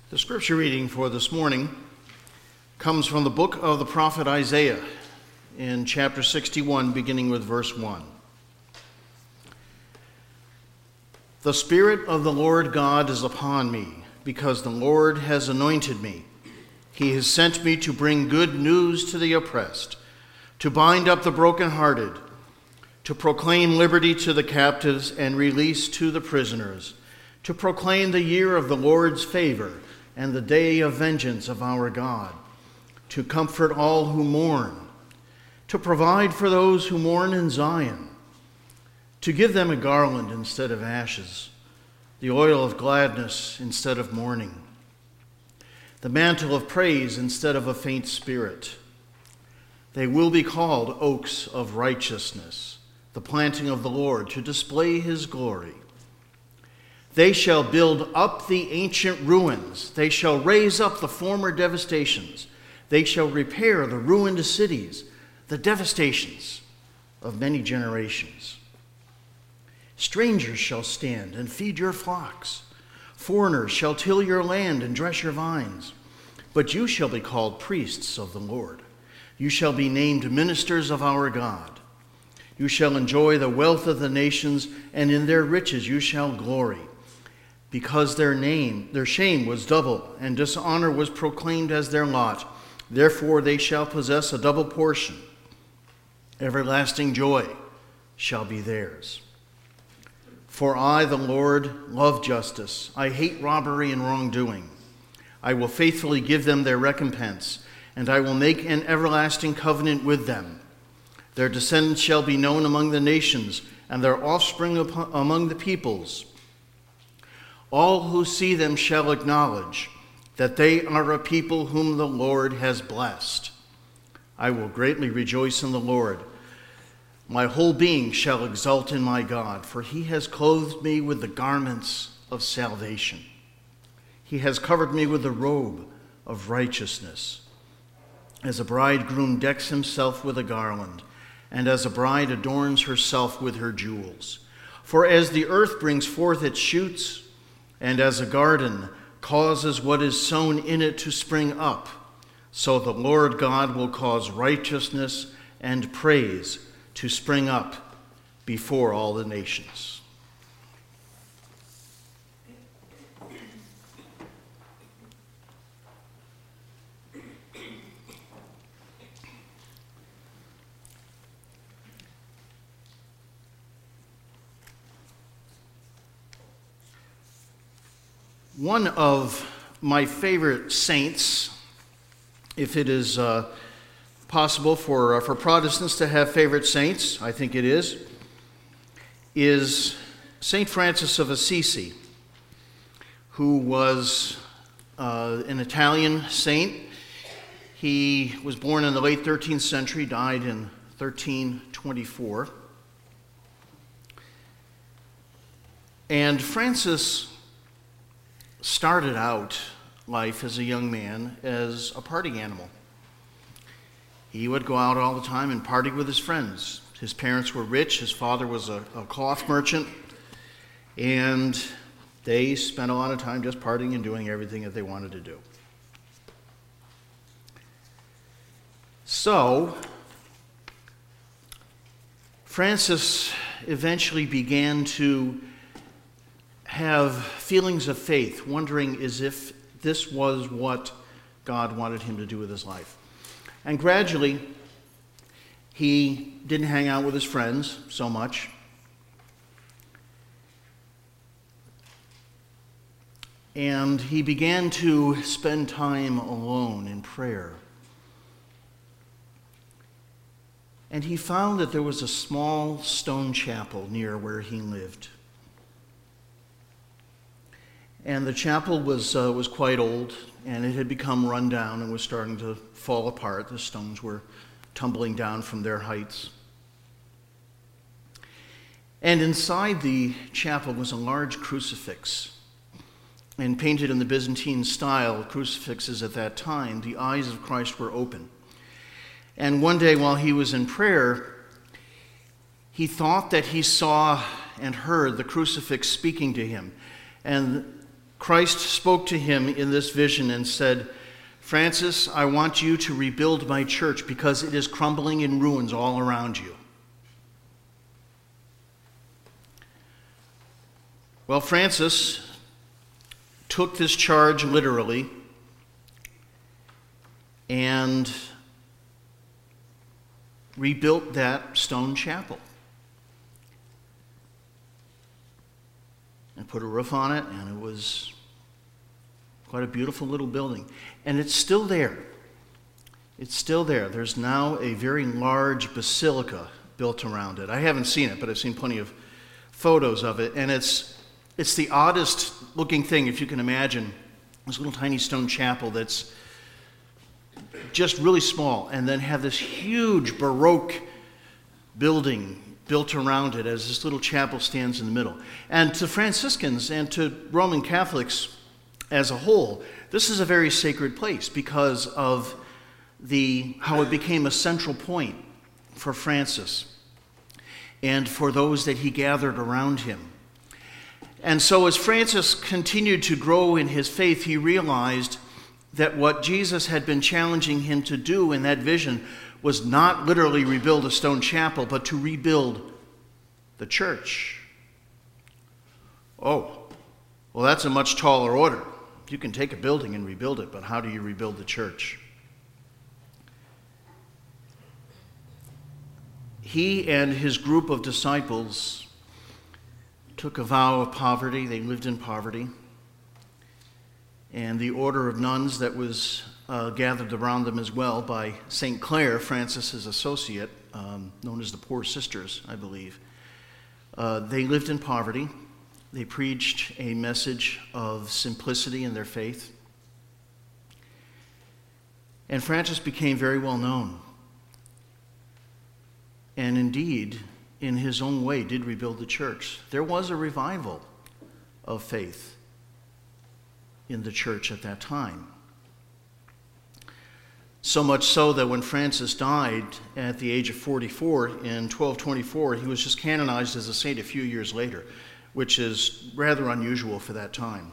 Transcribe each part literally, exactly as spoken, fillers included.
The scripture reading for this morning comes from the book of the prophet Isaiah in chapter sixty-one, beginning with verse one. The Spirit of the Lord God is upon me, because the Lord has anointed me. He has sent me to bring good news to the oppressed, to bind up the brokenhearted, to proclaim liberty to the captives and release to the prisoners, to proclaim the year of the Lord's favor and the day of vengeance of our God, to comfort all who mourn, to provide for those who mourn in Zion, to give them a garland instead of ashes, the oil of gladness instead of mourning, the mantle of praise instead of a faint spirit. They will be called oaks of righteousness, the planting of the Lord, to display his glory. They shall build up the ancient ruins. They shall raise up the former devastations. They shall repair the ruined cities, the devastations of many generations. Strangers shall stand and feed your flocks. Foreigners shall till your land and dress your vines. But you shall be called priests of the Lord. You shall be named ministers of our God. You shall enjoy the wealth of the nations, and in their riches you shall glory. Because their name, their shame was double, and dishonor was proclaimed as their lot. Therefore they shall possess a double portion. Everlasting joy shall be theirs. For I, the Lord, love justice. I hate robbery and wrongdoing. I will faithfully give them their recompense, and I will make an everlasting covenant with them. Their descendants shall be known among the nations, and their offspring among the peoples. All who see them shall acknowledge that they are a people whom the Lord has blessed. I will greatly rejoice in the Lord. My whole being shall exult in my God, for he has clothed me with the garments of salvation. He has covered me with the robe of righteousness. As a bridegroom decks himself with a garland, and as a bride adorns herself with her jewels. For as the earth brings forth its shoots, and as a garden causes what is sown in it to spring up, so the Lord God will cause righteousness and praise to spring up before all the nations. One of my favorite saints, if it is uh, possible for, uh, for Protestants to have favorite saints, I think it is, is Saint Francis of Assisi, who was uh, an Italian saint. He was born in the late thirteenth century, died in thirteen twenty-four. And Francis started out life as a young man as a party animal. He would go out all the time and party with his friends. His parents were rich. His father was a, a cloth merchant. And they spent a lot of time just partying and doing everything that they wanted to do. So, Francis eventually began to have feelings of faith, wondering as if this was what God wanted him to do with his life. And gradually, he didn't hang out with his friends so much. And he began to spend time alone in prayer. And he found that there was a small stone chapel near where he lived. And the chapel was uh, was quite old, and it had become run down and was starting to fall apart. The stones were tumbling down from their heights. And inside the chapel was a large crucifix. And painted in the Byzantine style, crucifixes at that time, the eyes of Christ were open. And one day while he was in prayer, he thought that he saw and heard the crucifix speaking to him. And Christ spoke to him in this vision and said, "Francis, I want you to rebuild my church because it is crumbling in ruins all around you." Well, Francis took this charge literally and rebuilt that stone chapel and put a roof on it, and it was quite a beautiful little building. And it's still there. It's still there. There's now a very large basilica built around it. I haven't seen it, but I've seen plenty of photos of it, and it's it's the oddest looking thing, if you can imagine. This little tiny stone chapel that's just really small, and then have this huge Baroque building built around it as this little chapel stands in the middle. And to Franciscans and to Roman Catholics as a whole, this is a very sacred place because of the how it became a central point for Francis and for those that he gathered around him. And so as Francis continued to grow in his faith, he realized that what Jesus had been challenging him to do in that vision was not literally rebuild a stone chapel, but to rebuild the church. Oh, well, that's a much taller order. You can take a building and rebuild it, but how do you rebuild the church? He and his group of disciples took a vow of poverty. They lived in poverty. And the order of nuns that was uh, gathered around them as well by Saint Clare, Francis's associate, um, known as the Poor Sisters, I believe. Uh, they lived in poverty. They preached a message of simplicity in their faith. And Francis became very well known. And indeed, in his own way, did rebuild the church. There was a revival of faith in the church at that time. So much so that when Francis died at the age of forty-four in twelve twenty-four, he was just canonized as a saint a few years later, which is rather unusual for that time.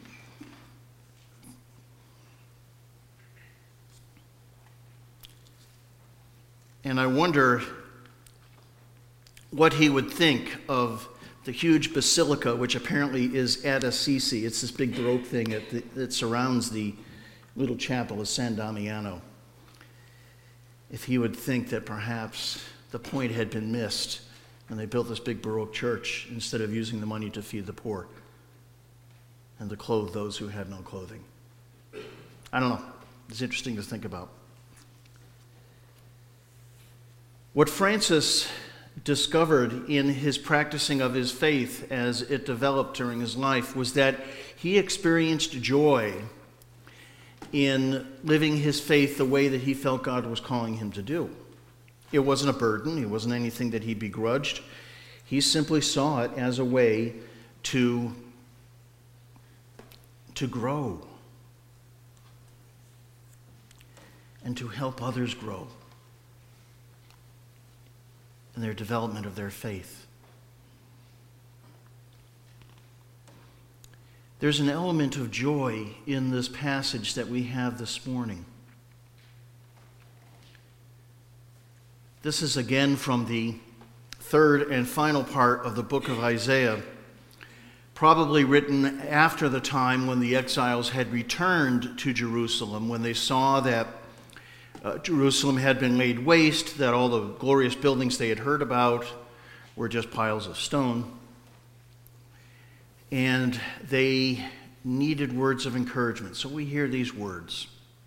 And I wonder what he would think of the huge basilica, which apparently is at Assisi. It's this big Baroque thing that, that surrounds the little chapel of San Damiano. If he would think that perhaps the point had been missed and they built this big Baroque church instead of using the money to feed the poor and to clothe those who had no clothing. I don't know. It's interesting to think about. What Francis discovered in his practicing of his faith as it developed during his life was that he experienced joy in living his faith the way that he felt God was calling him to do. It wasn't a burden. It wasn't anything that he begrudged. He simply saw it as a way to, to grow and to help others grow in their development of their faith. There's an element of joy in this passage that we have this morning. This is again from the third and final part of the book of Isaiah, probably written after the time when the exiles had returned to Jerusalem, when they saw that Uh, Jerusalem had been laid waste, that all the glorious buildings they had heard about were just piles of stone. And they needed words of encouragement. So we hear these words.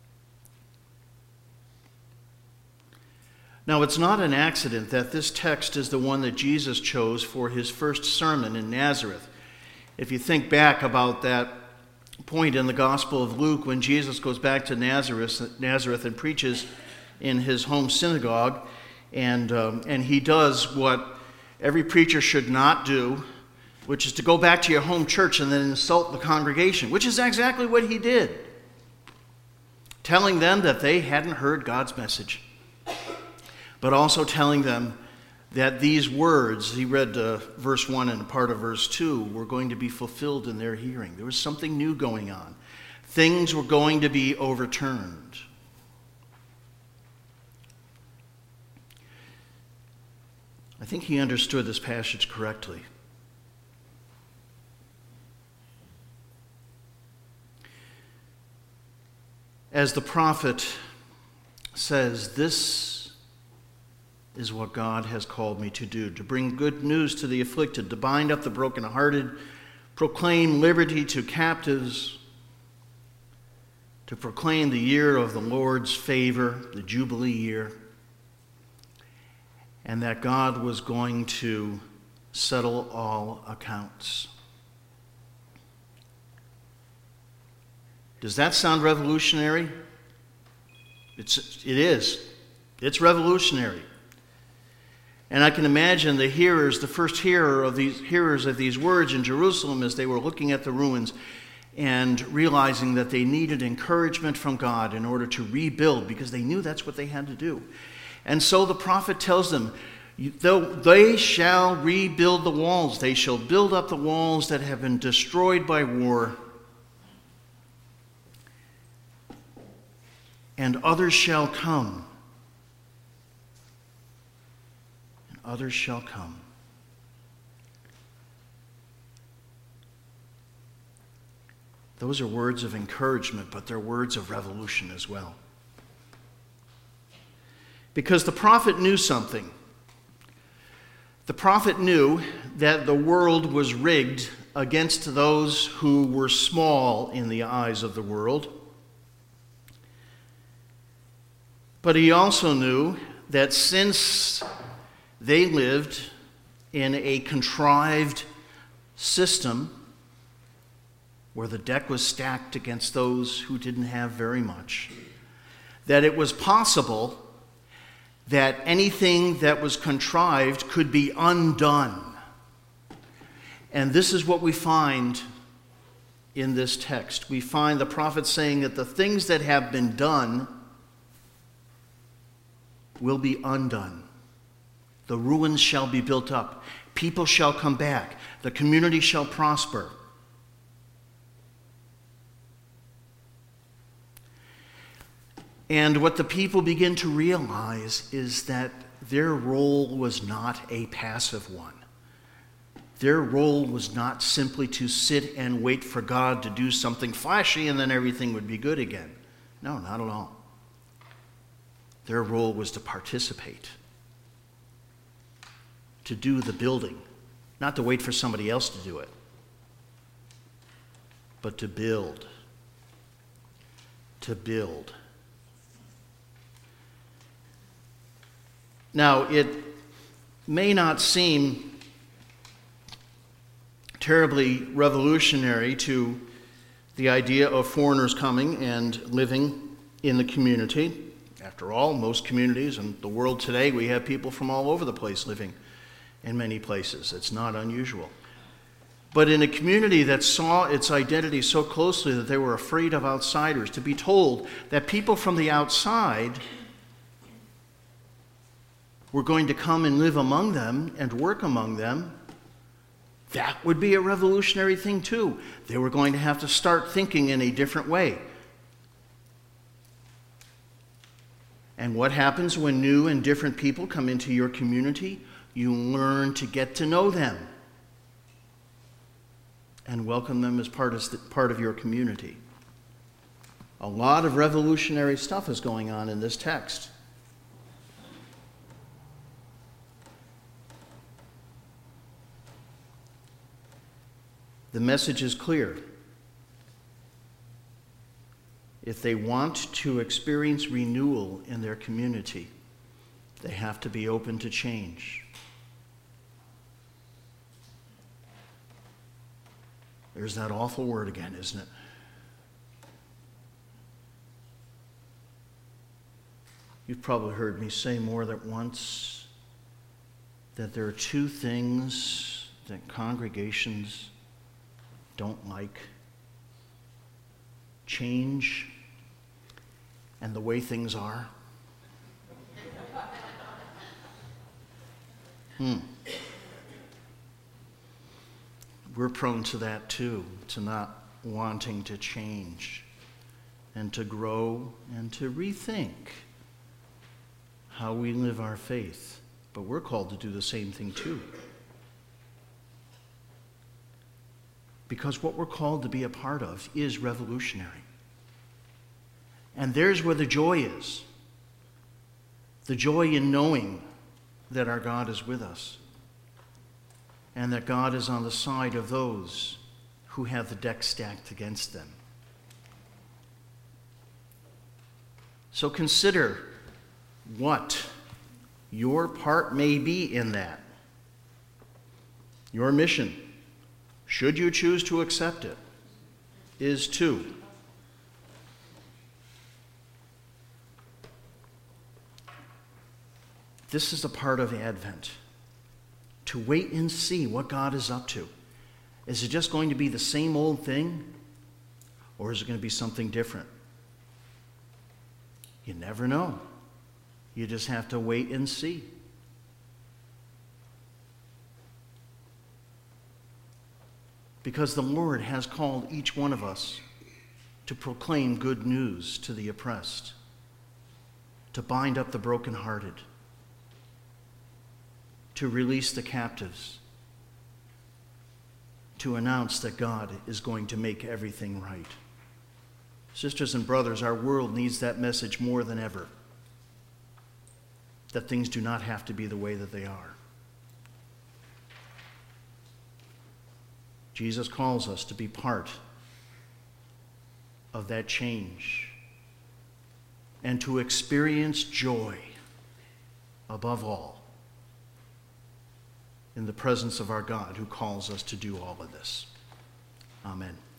Now, it's not an accident that this text is the one that Jesus chose for his first sermon in Nazareth. If you think back about that point in the Gospel of Luke when Jesus goes back to Nazareth, Nazareth and preaches in his home synagogue, and um, and he does what every preacher should not do, which is to go back to your home church and then insult the congregation, which is exactly what he did, telling them that they hadn't heard God's message, but also telling them that these words, he read uh, verse one and part of verse two, were going to be fulfilled in their hearing. There was something new going on. Things were going to be overturned. I think he understood this passage correctly. As the prophet says, this is what God has called me to do, to bring good news to the afflicted, to bind up the brokenhearted, proclaim liberty to captives, to proclaim the year of the Lord's favor, the Jubilee year, and that God was going to settle all accounts. Does that sound revolutionary? It's, it is. It's revolutionary. And I can imagine the hearers, the first hearer of these hearers of these words in Jerusalem as they were looking at the ruins and realizing that they needed encouragement from God in order to rebuild, because they knew that's what they had to do. And so the prophet tells them, though they shall rebuild the walls, they shall build up the walls that have been destroyed by war, and others shall come. And others shall come. Those are words of encouragement, but they're words of revolution as well. Because the prophet knew something. The prophet knew that the world was rigged against those who were small in the eyes of the world. But he also knew that since they lived in a contrived system where the deck was stacked against those who didn't have very much, that it was possible that anything that was contrived could be undone. And this is what we find in this text. We find the prophet saying that the things that have been done will be undone. The ruins shall be built up. People shall come back. The community shall prosper. And what the people begin to realize is that their role was not a passive one. Their role was not simply to sit and wait for God to do something flashy and then everything would be good again. No, not at all. Their role was to participate, to do the building, not to wait for somebody else to do it, but to build, to build. Now, it may not seem terribly revolutionary to the idea of foreigners coming and living in the community. After all, most communities in the world today, we have people from all over the place living in many places. It's not unusual. But in a community that saw its identity so closely that they were afraid of outsiders, to be told that people from the outside were going to come and live among them and work among them, that would be a revolutionary thing too. They were going to have to start thinking in a different way. And what happens when new and different people come into your community? You learn to get to know them and welcome them as part of, part of your community. A lot of revolutionary stuff is going on in this text. The message is clear. If they want to experience renewal in their community, they have to be open to change. There's that awful word again, isn't it? You've probably heard me say more than once that there are two things that congregations don't like: change and the way things are. Hmm. We're prone to that too, to not wanting to change and to grow and to rethink how we live our faith. But we're called to do the same thing too. Because what we're called to be a part of is revolutionary. And there's where the joy is. The joy in knowing that our God is with us and that God is on the side of those who have the deck stacked against them. So consider what your part may be in that. Your mission, should you choose to accept it, is to this is a part of Advent, to wait and see what God is up to. Is it just going to be the same old thing, or is it going to be something different? You never know. You just have to wait and see. Because the Lord has called each one of us to proclaim good news to the oppressed, to bind up the brokenhearted, to release the captives, to announce that God is going to make everything right. Sisters and brothers, our world needs that message more than ever, that things do not have to be the way that they are. Jesus calls us to be part of that change and to experience joy above all in the presence of our God who calls us to do all of this. Amen.